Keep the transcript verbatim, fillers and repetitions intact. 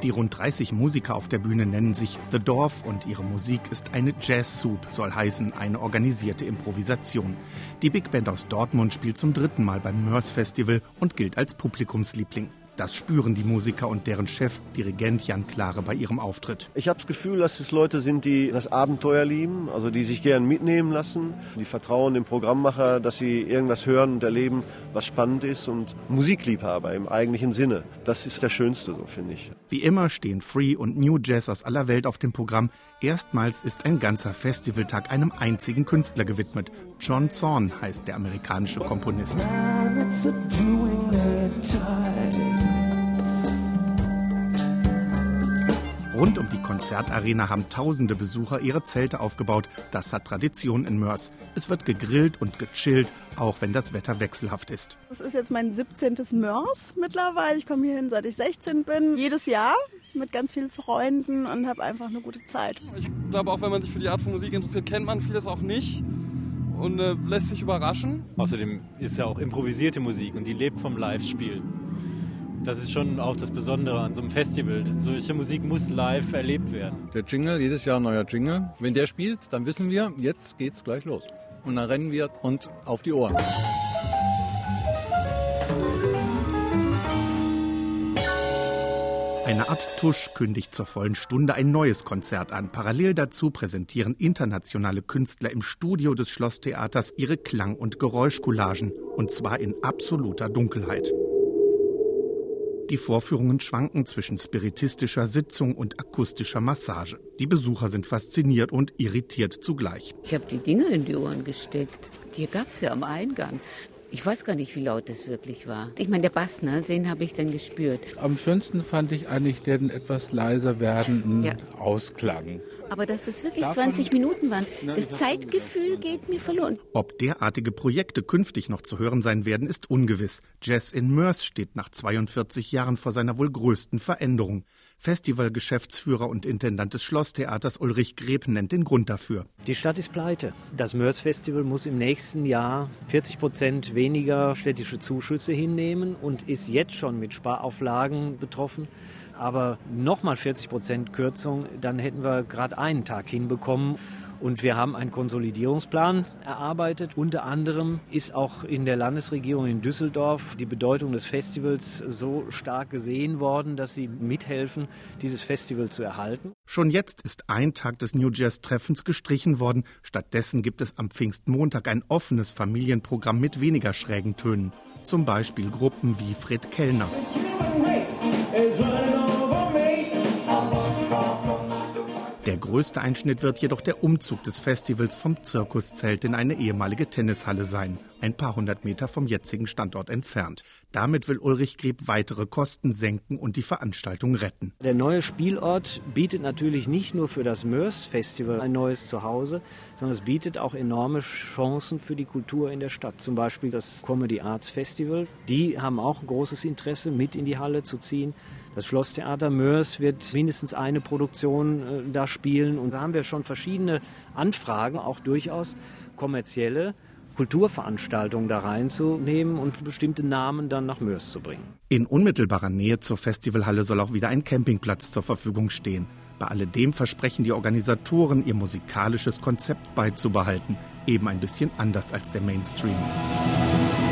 Die rund dreißig Musiker auf der Bühne nennen sich The Dorf und ihre Musik ist eine Jazz-Soup, soll heißen eine organisierte Improvisation. Die Big Band aus Dortmund spielt zum dritten Mal beim Mörs Festival und gilt als Publikumsliebling. Das spüren die Musiker und deren Chef, Dirigent Jan Klare, bei ihrem Auftritt. Ich habe das Gefühl, dass es Leute sind, die das Abenteuer lieben, also die sich gern mitnehmen lassen, die vertrauen dem Programmmacher, dass sie irgendwas hören und erleben, was spannend ist, und Musikliebhaber im eigentlichen Sinne. Das ist der Schönste, so finde ich. Wie immer stehen Free und New Jazz aus aller Welt auf dem Programm. Erstmals ist ein ganzer Festivaltag einem einzigen Künstler gewidmet. John Zorn heißt der amerikanische Komponist. Rund um die Konzertarena haben tausende Besucher ihre Zelte aufgebaut. Das hat Tradition in Mörs. Es wird gegrillt und gechillt, auch wenn das Wetter wechselhaft ist. Das ist jetzt mein siebzehntes Mörs mittlerweile. Ich komme hierhin, seit ich sechzehn bin. Jedes Jahr mit ganz vielen Freunden und habe einfach eine gute Zeit. Ich glaube, auch wenn man sich für die Art von Musik interessiert, kennt man vieles auch nicht und äh, lässt sich überraschen. Außerdem ist ja auch improvisierte Musik und die lebt vom Live-Spiel. Das ist schon auch das Besondere an so einem Festival. Solche Musik muss live erlebt werden. Der Jingle, jedes Jahr ein neuer Jingle. Wenn der spielt, dann wissen wir, jetzt geht's gleich los. Und dann rennen wir und auf die Ohren. Eine Art Tusch kündigt zur vollen Stunde ein neues Konzert an. Parallel dazu präsentieren internationale Künstler im Studio des Schlosstheaters ihre Klang- und Geräuschcollagen. Und zwar in absoluter Dunkelheit. Die Vorführungen schwanken zwischen spiritistischer Sitzung und akustischer Massage. Die Besucher sind fasziniert und irritiert zugleich. Ich habe die Dinge in die Ohren gesteckt. Die gab es ja am Eingang. Ich weiß gar nicht, wie laut das wirklich war. Ich meine, der Bass, ne, den habe ich dann gespürt. Am schönsten fand ich eigentlich den etwas leiser werdenden ja. Ausklang. Aber dass das wirklich Davon, zwanzig Minuten waren, das Zeitgefühl geht mir verloren. Ob derartige Projekte künftig noch zu hören sein werden, ist ungewiss. Jazz in Mörs steht nach zweiundvierzig Jahren vor seiner wohl größten Veränderung. Festivalgeschäftsführer und Intendant des Schlosstheaters Ulrich Greb nennt den Grund dafür. Die Stadt ist pleite. Das Mörs Festival muss im nächsten Jahr vierzig Prozent weniger städtische Zuschüsse hinnehmen und ist jetzt schon mit Sparauflagen betroffen. Aber nochmal vierzig Prozent Kürzung, dann hätten wir gerade einen Tag hinbekommen. Und wir haben einen Konsolidierungsplan erarbeitet. Unter anderem ist auch in der Landesregierung in Düsseldorf die Bedeutung des Festivals so stark gesehen worden, dass sie mithelfen, dieses Festival zu erhalten. Schon jetzt ist ein Tag des New Jazz-Treffens gestrichen worden. Stattdessen gibt es am Pfingstmontag ein offenes Familienprogramm mit weniger schrägen Tönen. Zum Beispiel Gruppen wie Fred Kellner. Der größte Einschnitt wird jedoch der Umzug des Festivals vom Zirkuszelt in eine ehemalige Tennishalle sein, ein paar hundert Meter vom jetzigen Standort entfernt. Damit will Ulrich Greb weitere Kosten senken und die Veranstaltung retten. Der neue Spielort bietet natürlich nicht nur für das Mörs Festival ein neues Zuhause, sondern es bietet auch enorme Chancen für die Kultur in der Stadt. Zum Beispiel das Comedy Arts Festival. Die haben auch ein großes Interesse, mit in die Halle zu ziehen. Das Schlosstheater Mörs wird mindestens eine Produktion äh, da spielen. Und da haben wir schon verschiedene Anfragen, auch durchaus kommerzielle Kulturveranstaltungen da reinzunehmen und bestimmte Namen dann nach Mörs zu bringen. In unmittelbarer Nähe zur Festivalhalle soll auch wieder ein Campingplatz zur Verfügung stehen. Bei alledem versprechen die Organisatoren, ihr musikalisches Konzept beizubehalten. Eben ein bisschen anders als der Mainstream.